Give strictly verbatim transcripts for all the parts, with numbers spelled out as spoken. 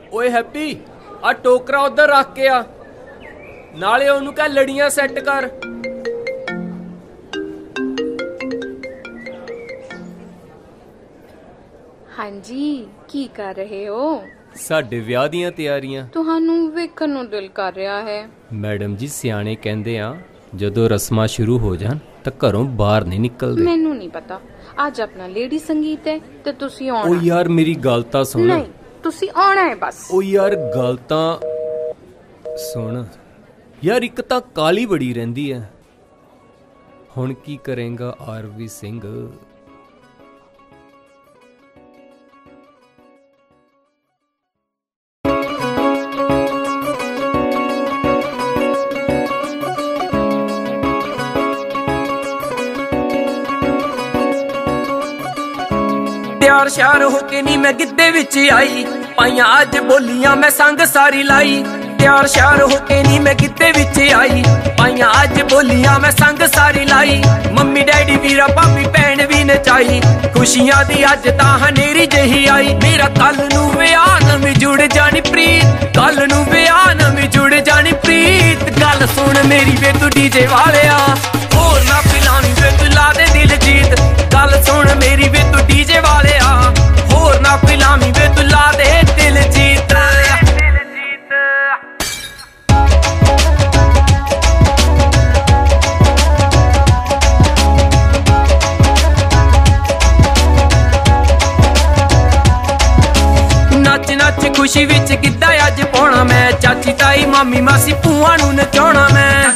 ਓਏ ਹੈਪੀ, ਆ ਟੋਕਰਾ ਉਧਰ ਰੱਖ ਕੇ ਆ, ਨਾਲੇ ਉਹਨੂੰ ਕਹ ਲੜੀਆਂ ਸੈੱਟ ਕਰ। ਹਾਂਜੀ, ਕੀ ਕਰ ਰਹੇ ਹੋ? ਸਾਡੇ ਵਿਆਹ ਦੀਆਂ ਤਿਆਰੀਆਂ। ਤੁਹਾਨੂੰ ਵੇਖਣ ਨੂੰ ਦਿਲ ਕਰ ਰਿਹਾ ਹੈ। ਮੈਡਮ ਜੀ ਸਿਆਣੇ ਕਹਿੰਦੇ ਆ ਜਦੋਂ ਰਸਮਾਂ ਸ਼ੁਰੂ ਹੋ ਜਾਣ ਤਾਂ ਘਰੋਂ ਬਾਹਰ ਨਹੀਂ ਨਿਕਲਦੇ। ਮੈਨੂੰ ਨਹੀਂ ਪਤਾ, ਅੱਜ ਆਪਣਾ ਲੇਡੀ ਸੰਗੀਤ ਹੈ ਤੇ ਤੁਸੀਂ ਆਉਣਾ। ਓ ਯਾਰ ਮੇਰੀ ਗੱਲ ਤਾਂ ਸੁਣ। ਨਹੀਂ, ਤੁਸੀਂ ਆਉਣਾ ਹੈ ਬਸ। ਓ ਯਾਰ ਗੱਲ ਤਾਂ ਸੁਣ ਯਾਰ, ਇੱਕ ਤਾਂ ਕਾਲੀ ਬੜੀ ਰਹਿੰਦੀ ਹੈ, ਹੁਣ ਕੀ ਕਰੇਗਾ ਆਰਵੀ ਸਿੰਘ। ਤਿਆਰ ਸ਼ਿਆਰ ਹੋ ਕੇ ਨੀ ਮੈਂ ਗਿੱਧੇ ਵਿੱਚ ਆਈ, ਪਾਈਆਂ ਅੱਜ ਬੋਲੀਆਂ ਮੈਂ ਸੰਗ ਸਾਰੀ ਲਾਈ। ਤਿਆਰ ਸ਼ਿਆਰ ਹੋ ਕੇ ਨੀ ਮੈਂ ਗਿੱਧੇ ਵਿੱਚ ਆਈ, ਪਾਈਆਂ ਅੱਜ ਬੋਲੀਆਂ ਮੈਂ ਸੰਗ ਸਾਰੀ ਲਾਈ। ਮੰਮੀ ਡੈਡੀ ਵੀਰਾ ਭਾਬੀ ਭੈਣ ਵੀ ਨਚਾਈ, ਖੁਸ਼ੀਆਂ ਦੀ ਅੱਜ ਤਾਂ ਹਨੇਰੀ ਜਿਹੀ ਆਈ। ਮੇਰਾ ਕੱਲ ਨੂੰ ਵਿਆਹ ਨਵੀਂ ਜੁੜ ਜਾਣੀ ਪ੍ਰੀਤ, ਕੱਲ ਨੂੰ ਵਿਆਹ ਨਵੀਂ ਜੁੜ ਜਾਣੀ ਪ੍ਰੀਤ। ਗੱਲ ਸੁਣ ਮੇਰੀ ਵੇ ਤੂੰ ਡੀਜੇ ਵਾਲਿਆ, ਹੋਰ ਨਾ ਪਿਲਾਵੀਂ ਵੇ ਤੂੰ ਲਾ ਦੇ ਦਿਲ ਜੀਤ। ਗੱਲ ਸੁਣ ਮੇਰੀ ਵੇ ਤੂੰ ਡੀਜੇ ਵਾਲਿਆ, ਹੋਰ ਨਾ ਪਿਲਾਵੀਂ ਵੇ ਤੂੰ ਲਾ ਦੇ ਦਿਲ ਜੀਤ। ਨੱਚ ਨੱਚ ਖੁਸ਼ੀ ਵਿੱਚ ਗਿੱਧਾ ਅੱਜ ਪਾਉਣਾ ਮੈਂ, ਚਾਚੀ ਤਾਈ ਮਾਮੀ ਮਾਸੀ ਭੂਆ ਨੂੰ ਨਚਾਉਣਾ ਮੈਂ।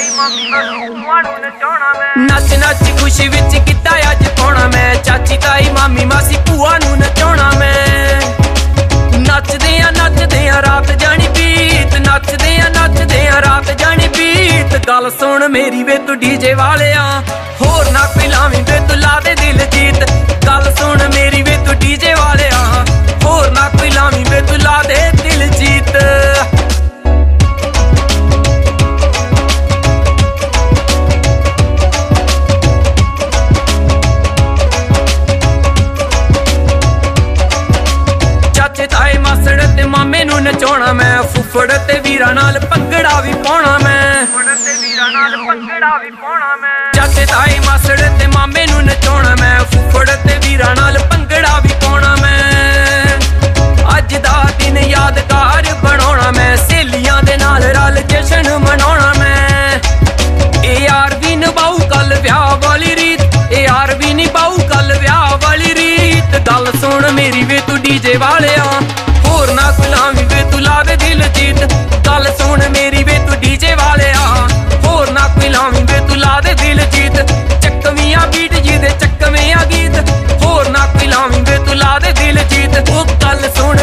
ਨੱਚ ਨੱਚ ਖੁਸ਼ੀ ਵਿੱਚ ਗਿੱਧਾ ਅੱਜ ਪਾਉਣਾ ਮੈਂ, ਚਾਚੀ ਤਾਈ ਮਾਮੀ ਮਾਸੀ ਭੂਆ ਨੂੰ ਨਚਾਉਣਾ ਮੈਂ। ਨੱਚਦੇ ਆ ਨੱਚਦੇ ਆ ਰਾਤ ਜਾਣੀ ਬੀਤ, ਨੱਚਦੇ ਆ ਨੱਚਦੇ ਆ ਰਾਤ ਜਾਣੀ ਬੀਤ। ਗੱਲ ਸੁਣ ਮੇਰੀ ਵੇ ਤੂੰ ਡੀਜੇ ਵਾਲਿਆ, ਹੋਰ ਨਾ ਪਿਲਾਵੀਂ ਵੇ ਤੂੰ ਲਾ ਦੇ ਦਿਲ ਜੀਤ। ਗੱਲ ਸੁਣ ਮੇਰੀ ਵੇ ਤੂੰ ਡੀਜੇ ਵਾਲਿਆ, ਹੋਰ ਨਾ ਪਿਲਾਵੀਂ ਵੇ ਤੂੰ ਲਾ ਦੇ ਦਿਲ ਜੀਤ। ਚਾਚੇ ਤਾਏ ਮਾਸੜ ਤੇ ਮਾਮੇ ਨੂੰ ਨਚਾਉਣਾ ਮੈਂ, ਫੁੱਫੜ ਤੇ ਵੀਰਾਂ ਨਾਲ ਭੰਗੜਾ ਵੀ ਪਾਉਣਾ ਮੈਂ। ਚਾਚੇ ਤਾਏ ਮਾਸੜ ਤੇ ਮਾਮੇ ਨੂੰ ਨਚਾਉਣਾ ਮੈਂ, ਫੁੱਫੜ ਤੇ ਵੀਰਾਂ ਨਾਲ ਭੰਗੜਾ ਵੀ ਪਾਉਣਾ ਮੈਂ। ਅੱਜ ਦਾ ਦਿਨ ਯਾਦਗਾਰ ਬਣਾਉਣਾ ਮੈਂ, ਸਹੇਲੀਆਂ ਦੇ ਨਾਲ ਰਲ ਜਸ਼ਨ ਮਨਾਉਣਾ ਮੈਂ। ਇਹ ਯਾਰ ਵੀ ਨਿਭਾਊ ਕੱਲ ਵਿਆਹ ਵਾਲੀ ਰੀਤ, ਇਹ ਯਾਰ ਵੀ ਨਿਭਾਊ ਕੱਲ ਵਿਆਹ ਵਾਲੀ ਰੀਤ। ਗੱਲ ਸੁਣ ਮੇਰੀ ਵੇ ਤੂੰ ਡੀਜੇ ਵਾਲਿਆ, ਹੋਰ ਨਾ ਗੁਲਾਮੀ ਵੇ ਤੂੰ ਲਾ ਦੇ ਦਿਲ ਜੀਤ। ਗੱਲ ਸੁਣ ਮੇਰੀ ਵੇ ਤੂੰ ਡੀਜੇ ਵਾਲਿਆ, ਹੋਰ ਨਾ ਗੁਲਾਮੀ ਵੇ ਤੂੰ ਲਾ ਦੇ ਦਿਲ ਜੀਤ। ਚੱਕਵੀਆਂ ਬੀਟ ਜੀ ਦੇ ਚੱਕਵੇਂ ਆ ਗੀਤ, ਹੋਰ ਨਾ ਗੁਲਾਮੀ ਵੇ ਤੂੰ ਲਾ ਦੇ ਦਿਲ ਜੀਤ। ਉਹ ਗੱਲ ਸੁਣ